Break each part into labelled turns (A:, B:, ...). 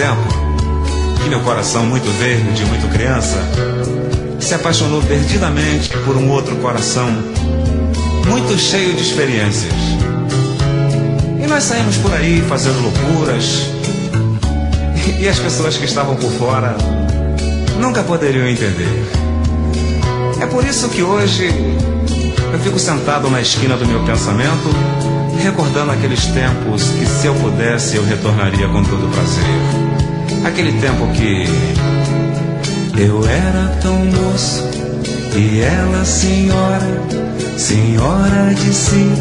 A: tempo que meu coração, muito verde, muito criança, se apaixonou perdidamente por um outro coração muito cheio de experiências. E nós saímos por aí fazendo loucuras, e as pessoas que estavam por fora nunca poderiam entender. É por isso que hoje eu fico sentado na esquina do meu pensamento, recordando aqueles tempos que, se eu pudesse, eu retornaria com todo prazer. Aquele tempo que eu era tão moço e ela senhora, senhora de si,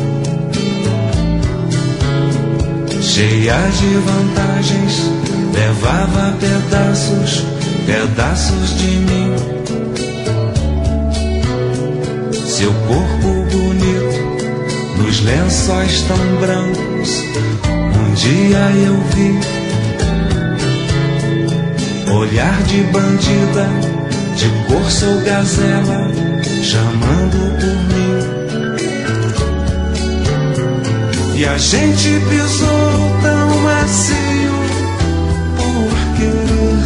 A: cheia de vantagens, levava pedaços, pedaços de mim. Seu corpo bonito, nos lençóis tão brancos, um dia eu vi. Olhar de bandida, de corça ou gazela, chamando por mim. E a gente pisou tão macio por querer,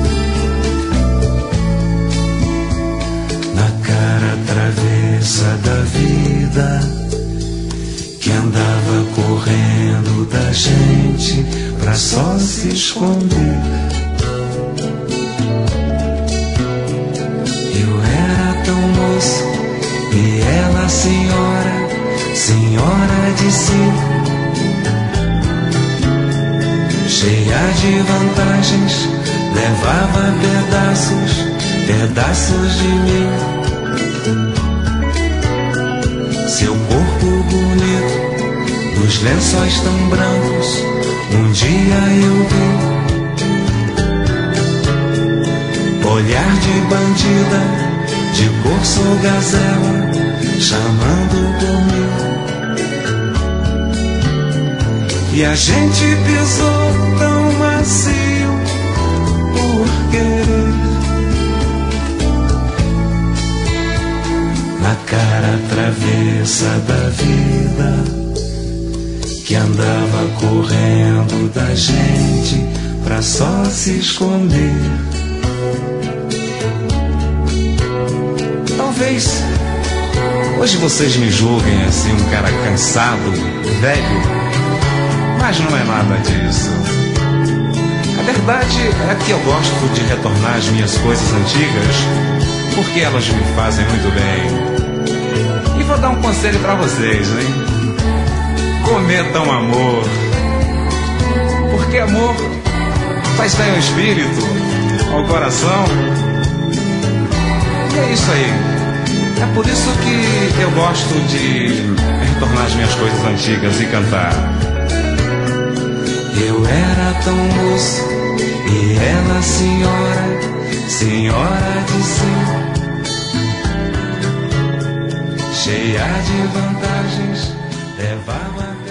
A: na cara travessa da vida, que andava correndo da gente pra só se esconder. Eu era tão moço e ela senhora, senhora de si, cheia de vantagens, levava pedaços, pedaços de mim. Seu corpo bonito, nos lençóis tão brancos, um dia eu vi. Olhar de bandida, de corça ou gazela, chamando por mim. E a gente pisou tão macio por querer, na cara travessa da vida, que andava correndo da gente pra só se esconder. Talvez hoje vocês me julguem assim, um cara cansado, velho, mas não é nada disso. A verdade é que eu gosto de retornar às minhas coisas antigas, porque elas me fazem muito bem. E vou dar um conselho pra vocês, hein? Cometam amor, porque amor faz bem ao espírito, ao coração. E é isso aí. É por isso que eu gosto de retornar às minhas coisas antigas e cantar. Eu era tão moço e ela senhora, senhora de si, cheia de vantagens, levava